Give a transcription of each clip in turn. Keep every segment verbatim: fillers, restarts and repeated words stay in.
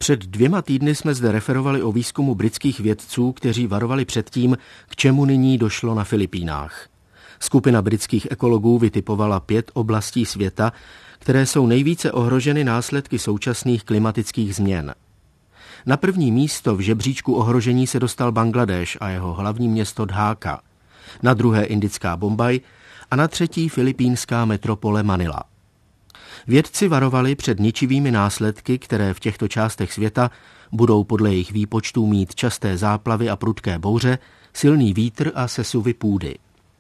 Před dvěma týdny jsme zde referovali o výzkumu britských vědců, kteří varovali před tím, k čemu nyní došlo na Filipínách. Skupina britských ekologů vytipovala pět oblastí světa, které jsou nejvíce ohroženy následky současných klimatických změn. Na první místo v žebříčku ohrožení se dostal Bangladéš a jeho hlavní město Dháka, na druhé indická Bombaj a na třetí filipínská metropole Manila. Vědci varovali před ničivými následky, které v těchto částech světa budou podle jejich výpočtů mít časté záplavy a prudké bouře, silný vítr a sesuvy půdy.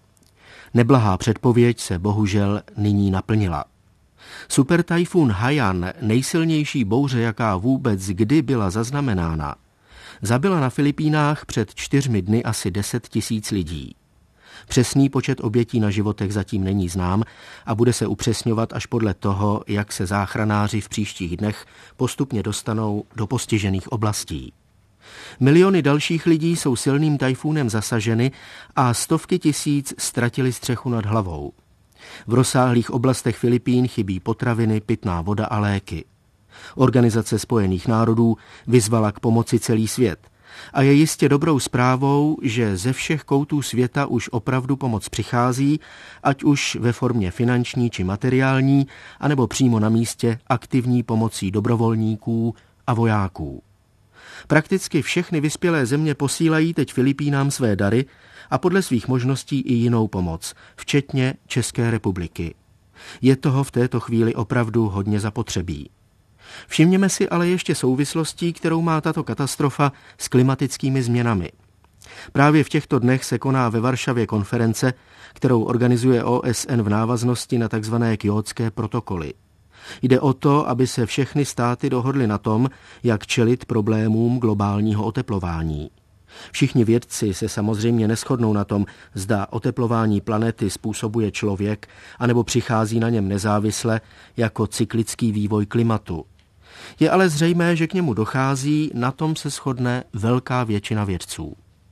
Neblahá předpověď se bohužel nyní naplnila. Supertajfun Haiyan, nejsilnější bouře, jaká vůbec kdy byla zaznamenána, zabila na Filipínách před čtyřmi dny asi deset tisíc lidí. Přesný počet obětí na životech zatím není znám a bude se upřesňovat až podle toho, jak se záchranáři v příštích dnech postupně dostanou do postižených oblastí. Miliony dalších lidí jsou silným tajfúnem zasaženy a stovky tisíc ztratili střechu nad hlavou. V rozsáhlých oblastech Filipín chybí potraviny, pitná voda a léky. Organizace spojených národů vyzvala k pomoci celý svět. A je jistě dobrou zprávou, že ze všech koutů světa už opravdu pomoc přichází, ať už ve formě finanční či materiální, anebo přímo na místě aktivní pomocí dobrovolníků a vojáků. Prakticky všechny vyspělé země posílají teď Filipínám své dary a podle svých možností i jinou pomoc, včetně České republiky. Je toho v této chvíli opravdu hodně zapotřebí. Všimněme si ale ještě souvislostí, kterou má tato katastrofa s klimatickými změnami. Právě v těchto dnech se koná ve Varšavě konference, kterou organizuje O S N v návaznosti na tzv. Kjótské protokoly. Jde o to, aby se všechny státy dohodly na tom, jak čelit problémům globálního oteplování. Všichni vědci se samozřejmě neshodnou na tom, zda oteplování planety způsobuje člověk, anebo přichází na něm nezávisle jako cyklický vývoj klimatu. Je ale zřejmé, že k němu dochází, na tom se shodne velká většina vědců.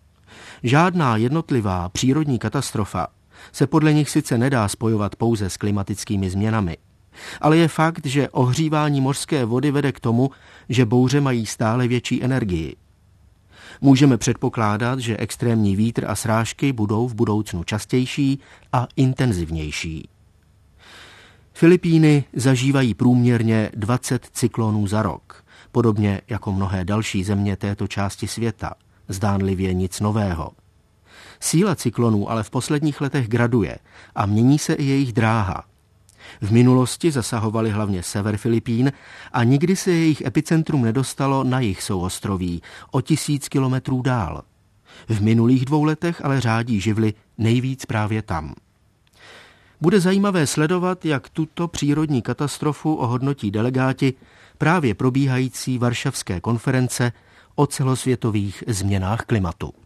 Žádná jednotlivá přírodní katastrofa se podle nich sice nedá spojovat pouze s klimatickými změnami, ale je fakt, že ohřívání mořské vody vede k tomu, že bouře mají stále větší energii. Můžeme předpokládat, že extrémní vítr a srážky budou v budoucnu častější a intenzivnější. Filipíny zažívají průměrně dvacet cyklonů za rok, podobně jako mnohé další země této části světa, zdánlivě nic nového. Síla cyklonů ale v posledních letech graduje a mění se i jejich dráha. V minulosti zasahovaly hlavně sever Filipín a nikdy se jejich epicentrum nedostalo na jih souostroví, o tisíc kilometrů dál. V minulých dvou letech ale řádí živly nejvíc právě tam. Bude zajímavé sledovat, jak tuto přírodní katastrofu ohodnotí delegáti právě probíhající varšavské konference o celosvětových změnách klimatu.